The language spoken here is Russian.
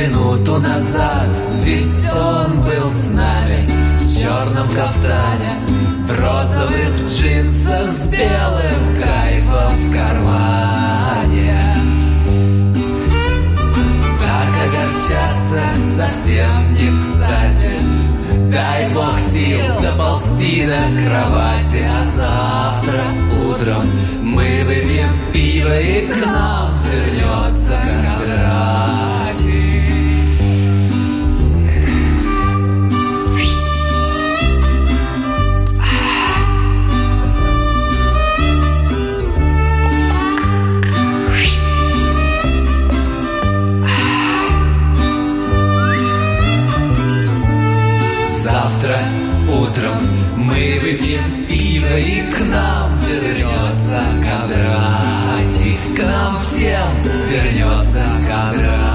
минуту назад, ведь он был с нами в черном кафтане, в розовых джинсах с белым кайфом в кармане. Так огорчаться совсем не кстати. Дай Бог сил доползти до кровати, а завтра утром мы выпьем пиво и к нам вернется Кондратий. Завтра утром мы выпьем пиво и к нам вернется Кондратий. К нам всем вернется Кондратий.